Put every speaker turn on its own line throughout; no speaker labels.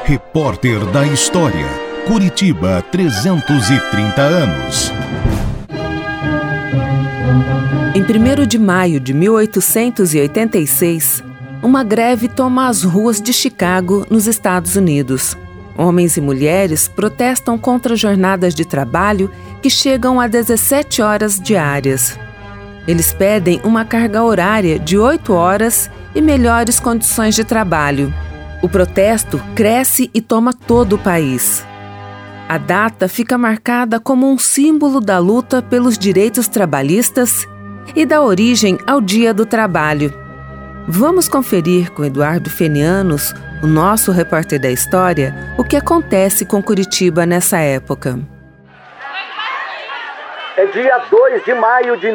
Repórter da História. Curitiba, 330 anos.
Em 1º de maio de 1886, uma greve toma as ruas de Chicago, nos Estados Unidos. Homens e mulheres protestam contra jornadas de trabalho que chegam a 17 horas diárias. Eles pedem uma carga horária de 8 horas e melhores condições de trabalho. O protesto cresce e toma todo o país. A data fica marcada como um símbolo da luta pelos direitos trabalhistas e da origem ao Dia do Trabalho. Vamos conferir com Eduardo Fenianos, o nosso repórter da história, o que acontece com Curitiba nessa época.
É dia 2 de maio de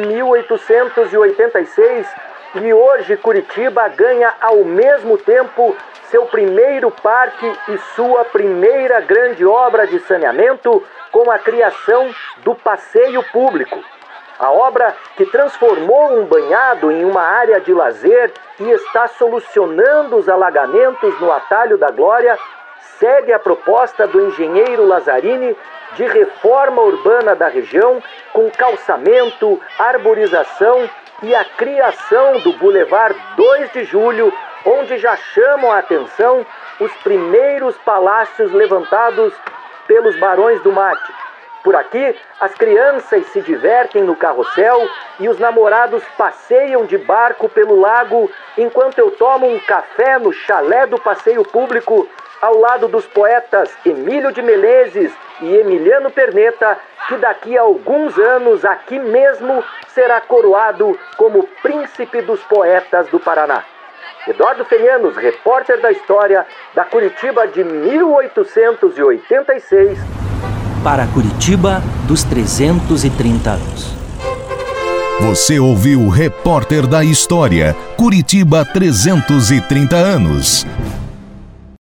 1886 e hoje Curitiba ganha ao mesmo tempo seu primeiro parque e sua primeira grande obra de saneamento com a criação do Passeio Público. A obra que transformou um banhado em uma área de lazer e está solucionando os alagamentos no Atalho da Glória segue a proposta do engenheiro Lazzarini de reforma urbana da região com calçamento, arborização e a criação do Boulevard 2 de Julho, onde já chamam a atenção os primeiros palácios levantados pelos barões do mate. Por aqui, as crianças se divertem no carrossel e os namorados passeiam de barco pelo lago, enquanto eu tomo um café no chalé do Passeio Público, ao lado dos poetas Emílio de Menezes e Emiliano Perneta, que daqui a alguns anos aqui mesmo será coroado como Príncipe dos Poetas do Paraná. Eduardo Fenianos, repórter da história da Curitiba de 1886.
Para Curitiba dos 330 anos.
Você ouviu o Repórter da História, Curitiba 330 anos.